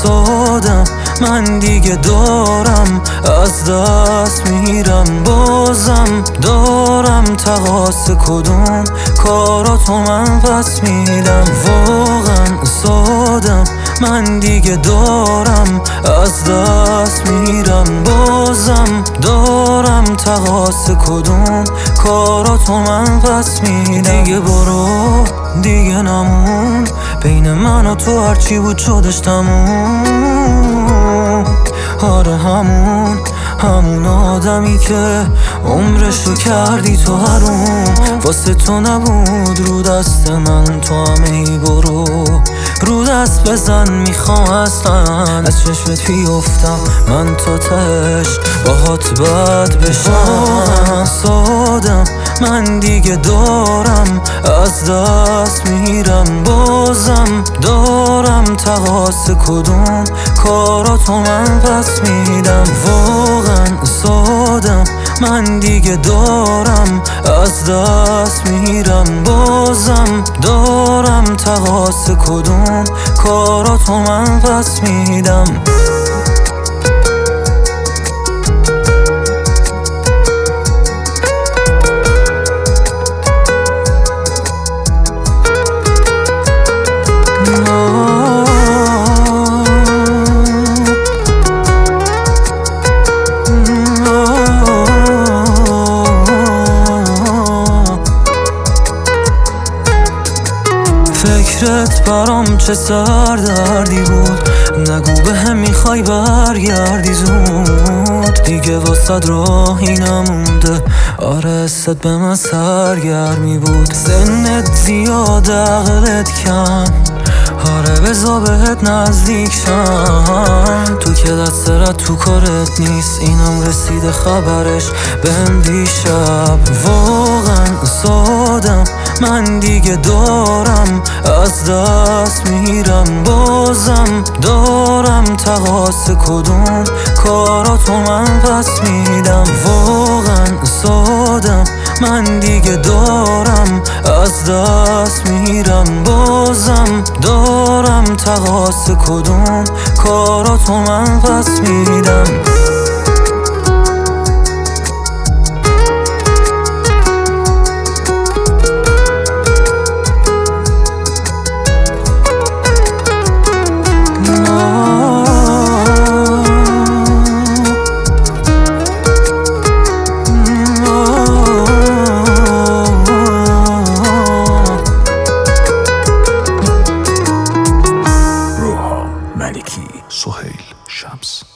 سادم من دیگه دارم از دست میرم، بازم دارم تقاص کدوم کاراتو من پس میدم. واقعا سادم من دیگه دارم از دست میرم، بازم دارم تقاص کدوم کاراتو من پس میدم. دیگه برو دیگه نمون بین من و تو، هرچی بود شدش تموم. آره همون آدمی که عمرشو کردی تو حروم، واسه تو نبود رو دست من، تو هم ای برو رو دست بزن. میخوام اصلا از چشمت بیفتم من تا تش باهات بد بشم. سادم من دیگه دارم از دست میرم، بازم دارم تقاص کدوم کاراتو من پس میدم. واقعا سادم من دیگه دارم از دست میرم، بازم دارم تقاص کدوم کاراتو من پس میدم. فکرت برام چه سردردی بود، نگو به هم میخوای برگردی زود. دیگه واسد راهی نمونده، آره حست به من سرگرمی بود. سنت زیاد عقلت کم، آره بزا بهت نزدیک شم. تو که دسترت تو کارت نیست، اینم رسیده خبرش بهم دیشب. واقعا سادم من دیگه دارم از دست میرم، بازم دارم تقاص کدوم کاراتو من پس میدم. واقعا سادم من دیگه دارم از دست میرم، بازم دارم تقاص کدوم کاراتو من پس میدم. ملکی، سهیل شمس.